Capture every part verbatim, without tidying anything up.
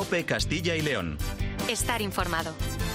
COPE Castilla y León. Estar informado.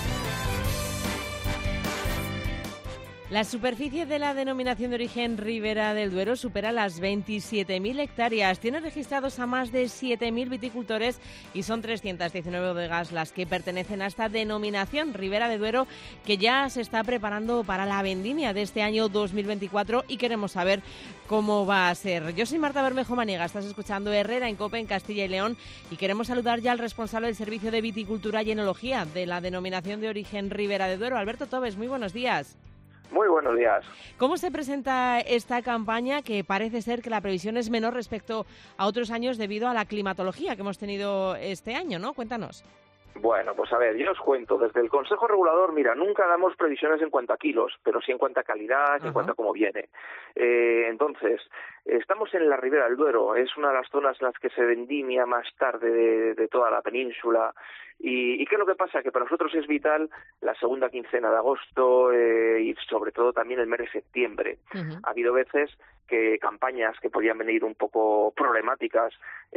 La superficie de la denominación de origen Ribera del Duero supera las veintisiete mil hectáreas. Tiene registrados a más de siete mil viticultores y son trescientas diecinueve bodegas las que pertenecen a esta denominación Ribera del Duero, que ya se está preparando para la vendimia de este año dos mil veinticuatro y queremos saber cómo va a ser. Yo soy Marta Bermejo Maniega, estás escuchando Herrera en COPE en Castilla y León y queremos saludar ya al responsable del Servicio de Viticultura y Enología de la denominación de origen Ribera del Duero, Alberto Tobes. Muy buenos días. Muy buenos días. ¿Cómo se presenta esta campaña, que parece ser que la previsión es menor respecto a otros años debido a la climatología que hemos tenido este año, ¿no? Cuéntanos. Bueno, pues a ver, yo os cuento, desde el Consejo Regulador, mira, nunca damos previsiones en cuanto a kilos, pero sí en cuanto a calidad, en cuanto a cómo viene. Eh, entonces, estamos en la Ribera del Duero, es una de las zonas en las que se vendimia más tarde de, de toda la península. ¿Y, ¿Y qué es lo que pasa? Que para nosotros es vital la segunda quincena de agosto eh, y sobre todo también el mes de septiembre. Uh-huh. Ha habido veces que campañas que podían venir un poco problemáticas,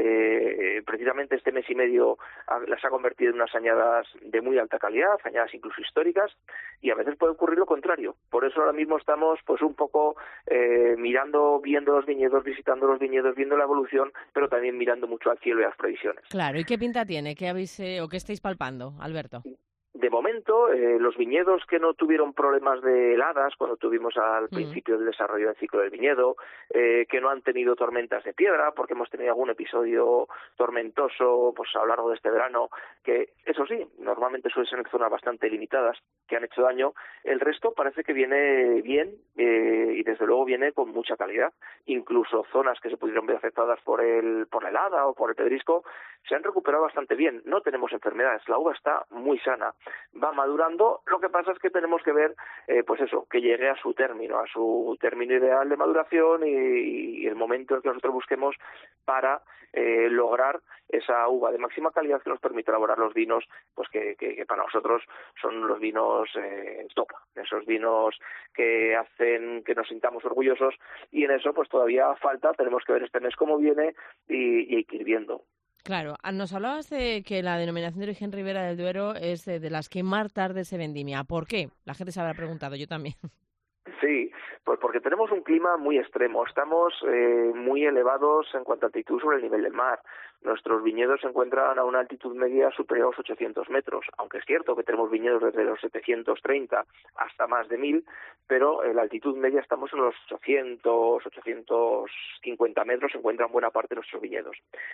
eh, precisamente este mes y medio a, las ha convertido en unas añadas de muy alta calidad, añadas incluso históricas, y a veces puede ocurrir lo contrario. Por eso ahora mismo estamos pues un poco eh, mirando, viendo los viñedos, visitando los viñedos, viendo la evolución, pero también mirando mucho al cielo y a las previsiones. Claro, ¿y qué pinta tiene? ¿Qué habéis eh, o qué estáis palpando, Alberto? De momento, eh, los viñedos que no tuvieron problemas de heladas cuando tuvimos al mm. principio del desarrollo del ciclo del viñedo, eh, que no han tenido tormentas de piedra, porque hemos tenido algún episodio tormentoso pues a lo largo de este verano, que eso sí, normalmente suelen ser en zonas bastante limitadas, que han hecho daño. El resto parece que viene bien eh, y desde luego viene con mucha calidad. Incluso zonas que se pudieron ver afectadas por el por la helada o por el pedrisco se han recuperado bastante bien. No tenemos enfermedades, la uva está muy sana. Va madurando, lo que pasa es que tenemos que ver, eh, pues eso, que llegue a su término, a su término ideal de maduración y, y el momento en que nosotros busquemos para eh, lograr esa uva de máxima calidad que nos permite elaborar los vinos, pues que, que, que para nosotros son los vinos eh, top, esos vinos que hacen que nos sintamos orgullosos, y en eso pues todavía falta, tenemos que ver este mes cómo viene y, y hay que ir viendo. Claro, nos hablabas de que la denominación de origen Ribera del Duero es de las que más tarde se vendimia. ¿Por qué? La gente se habrá preguntado, yo también. Sí, pues porque tenemos un clima muy extremo. Estamos eh, muy elevados en cuanto a altitud sobre el nivel del mar. Nuestros viñedos se encuentran a una altitud media superior a los ochocientos metros, aunque es cierto que tenemos viñedos desde los setecientos treinta hasta más de mil, pero en la altitud media estamos en los ochocientos, ochocientos cincuenta metros, se encuentran buena parte de nuestros viñedos.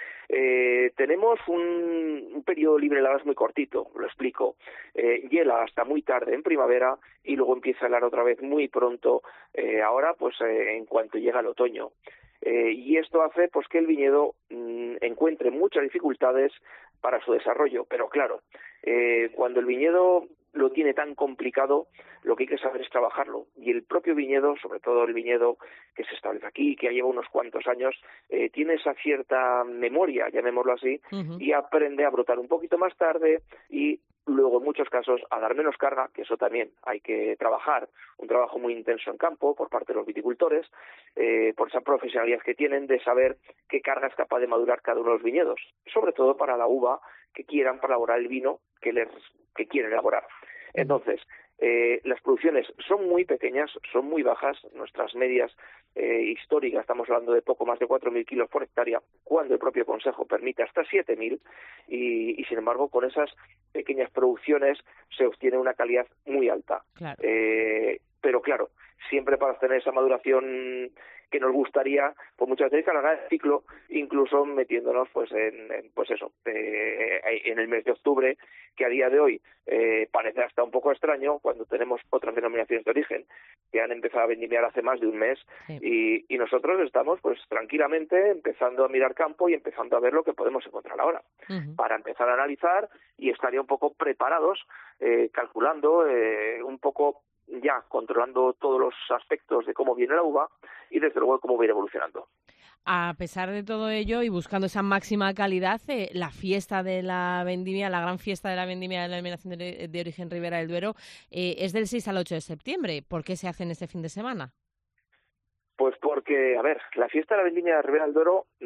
Eh, tenemos un, un periodo libre de heladas muy cortito, lo explico. Eh, hiela hasta muy tarde en primavera y luego empieza a helar otra vez muy pronto, eh, ahora pues eh, en cuanto llega el otoño. Eh, y esto hace pues que el viñedo mmm, encuentre muchas dificultades para su desarrollo, pero claro, eh, cuando el viñedo lo tiene tan complicado, lo que hay que saber es trabajarlo, y el propio viñedo, sobre todo el viñedo que se establece aquí, que ya lleva unos cuantos años, eh, tiene esa cierta memoria, llamémoslo así, uh-huh. y aprende a brotar un poquito más tarde y luego en muchos casos a dar menos carga, que eso también hay que trabajar, un trabajo muy intenso en campo por parte de los viticultores, eh, por esa profesionalidad que tienen de saber qué carga es capaz de madurar cada uno de los viñedos, sobre todo para la uva que quieran para elaborar el vino que les que quieren elaborar. Entonces, eh, las producciones son muy pequeñas, son muy bajas, nuestras medias eh, históricas, estamos hablando de poco más de cuatro mil kilos por hectárea, cuando el propio Consejo permite hasta siete mil, y, y sin embargo con esas pequeñas producciones se obtiene una calidad muy alta. Claro. Eh, pero claro, siempre para obtener esa maduración que nos gustaría, pues muchas veces alargar el ciclo, incluso metiéndonos pues en, en pues eso, eh, en el mes de octubre, que a día de hoy eh, parece hasta un poco extraño cuando tenemos otras denominaciones de origen que han empezado a vendimiar hace más de un mes, sí. y, y nosotros estamos pues tranquilamente empezando a mirar campo y empezando a ver lo que podemos encontrar ahora, uh-huh. para empezar a analizar y estar ya un poco preparados, eh, calculando eh, un poco ya controlando todos los aspectos de cómo viene la uva y desde luego cómo va a ir evolucionando. A pesar de todo ello y buscando esa máxima calidad, eh, la fiesta de la vendimia, la gran fiesta de la vendimia de la denominación de, de origen Ribera del Duero, eh, es del seis al ocho de septiembre. ¿Por qué se hace en este fin de semana? Pues porque, a ver, la fiesta de la vendimia de Ribera del Duero mmm,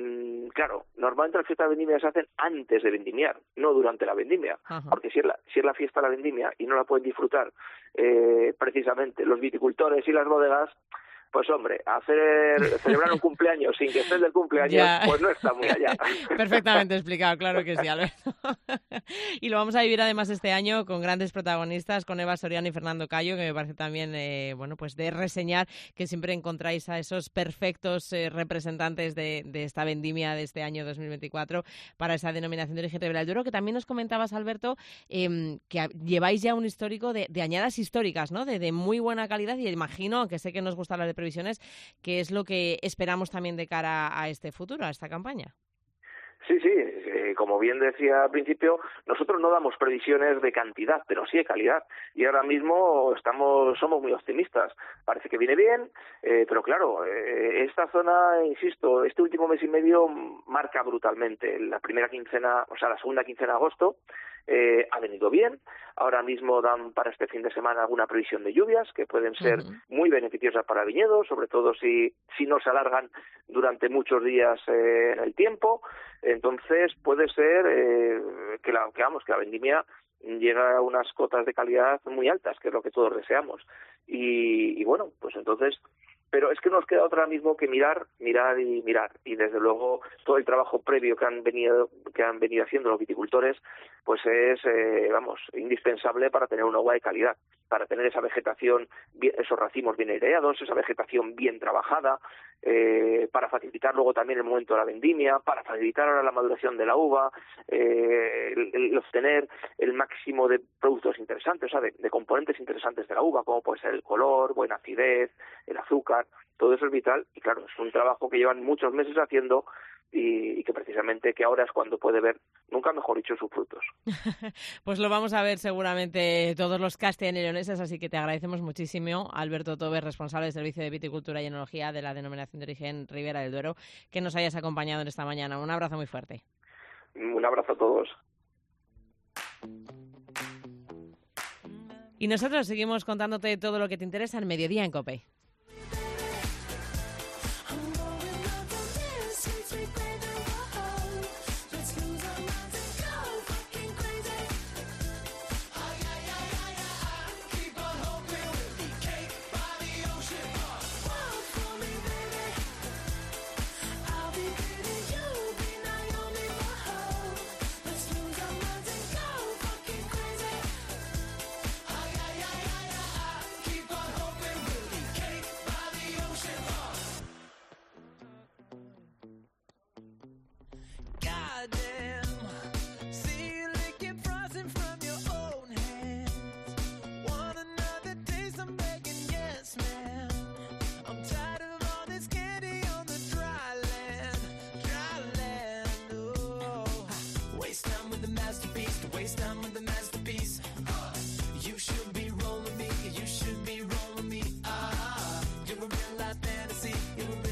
claro, normalmente las fiestas de vendimia se hacen antes de vendimiar, no durante la vendimia, Ajá. porque si es, la, si es la fiesta de la vendimia y no la pueden disfrutar eh, precisamente los viticultores y las bodegas, pues hombre, hacer celebrar un cumpleaños sin que estés del cumpleaños, ya. Pues no está muy allá. Perfectamente explicado, claro que sí, Alberto. Y lo vamos a vivir además este año con grandes protagonistas, con Eva Soriano y Fernando Cayo, que me parece también, eh, bueno, pues de reseñar, que siempre encontráis a esos perfectos eh, representantes de, de esta vendimia de este año dos mil veinticuatro para esa denominación de origen Ribera del Duero, que también nos comentabas, Alberto, eh, que lleváis ya un histórico de, de añadas históricas, ¿no? De, de muy buena calidad, y imagino, aunque sé que nos gusta hablar de previsiones, que es lo que esperamos también de cara a este futuro, a esta campaña. Sí, sí, eh, como bien decía al principio, nosotros no damos previsiones de cantidad, pero sí de calidad. Y ahora mismo estamos, somos muy optimistas. Parece que viene bien, eh, pero claro, eh, esta zona, insisto, este último mes y medio marca brutalmente. La primera quincena, o sea, la segunda quincena de agosto, eh, ha venido bien. Ahora mismo dan para este fin de semana alguna previsión de lluvias que pueden ser uh-huh. muy beneficiosas para viñedos, sobre todo si, si no se alargan durante muchos días eh, en el tiempo. Entonces puede ser eh, que, la, que, vamos, que la vendimia llega a unas cotas de calidad muy altas, que es lo que todos deseamos. Y, y bueno, pues entonces... Pero es que nos queda otra mismo que mirar, mirar y mirar. Y desde luego todo el trabajo previo que han venido que han venido haciendo los viticultores, pues es, eh, vamos, indispensable para tener una uva de calidad, para tener esa vegetación, bien, esos racimos bien aireados, esa vegetación bien trabajada, eh, para facilitar luego también el momento de la vendimia, para facilitar ahora la maduración de la uva, eh, el, el obtener el máximo de productos interesantes, o sea, de, de componentes interesantes de la uva, como puede ser el color, buena acidez, el azúcar. Todo eso es vital y claro, es un trabajo que llevan muchos meses haciendo y, y que precisamente que ahora es cuando puede ver, nunca mejor dicho, sus frutos. Pues lo vamos a ver seguramente todos los castellanos y leoneses, así que te agradecemos muchísimo, Alberto Toves, responsable del Servicio de Viticultura y Enología de la Denominación de Origen Ribera del Duero, que nos hayas acompañado en esta mañana. Un abrazo muy fuerte. Un abrazo a todos. Y nosotros seguimos contándote todo lo que te interesa en Mediodía en COPE.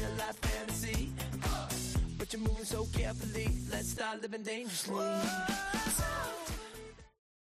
You're moving so carefully, let's start living dangerously. Whoa.